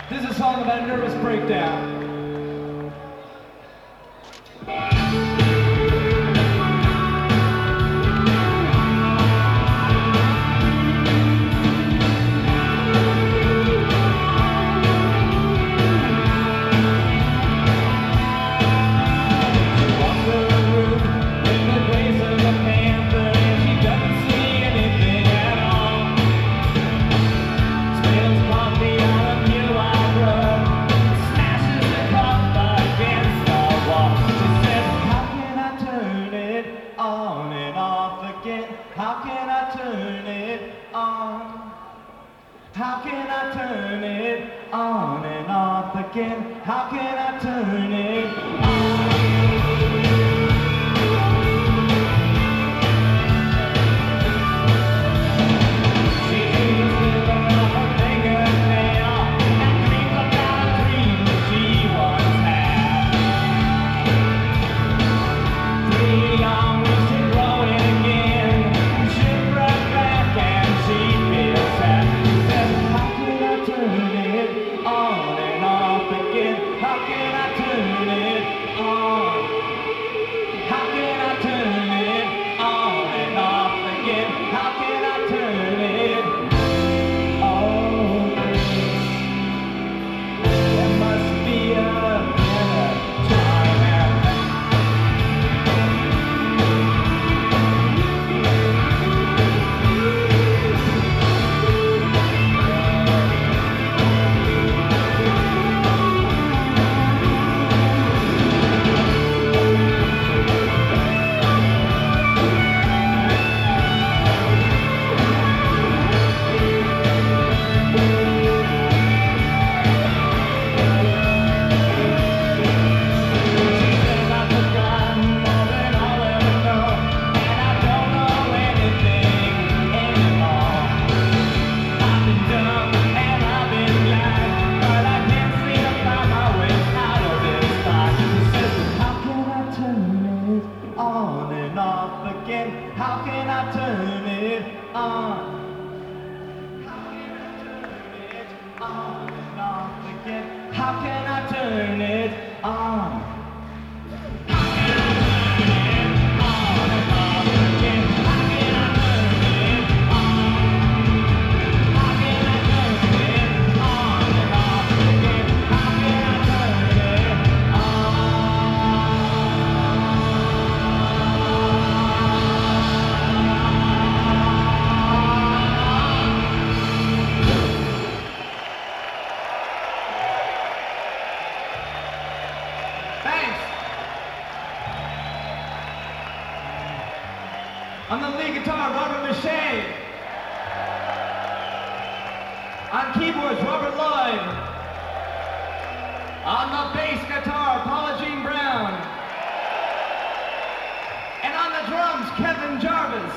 This is a song about a nervous breakdown. How can I turn it on? How can I turn it on and off again? How can I turn it on? How can I turn it on? How can I turn it on and off again? How can I turn it on? On the lead guitar, Robert Mache. On keyboards, Robert Lloyd. On the bass guitar, Paula Jean Brown. And on the drums, Kevin Jarvis.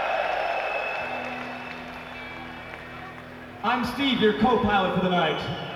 I'm Steve, your co-pilot for the night.